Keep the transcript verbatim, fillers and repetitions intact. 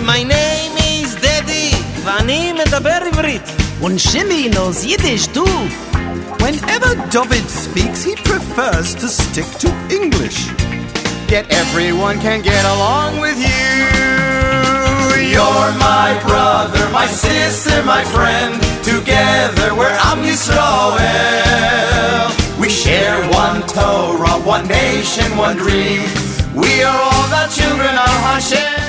My name is Daddy, ואני מדבר עברית. Und Shimmy knows Yiddish too. Whenever David speaks, he prefers to stick to English. Yet everyone can get along with you. You're my brother, my sister, my friend. Together we're Am Yisrael. We share one Torah, one nation, one dream. We are all the children of Hashem.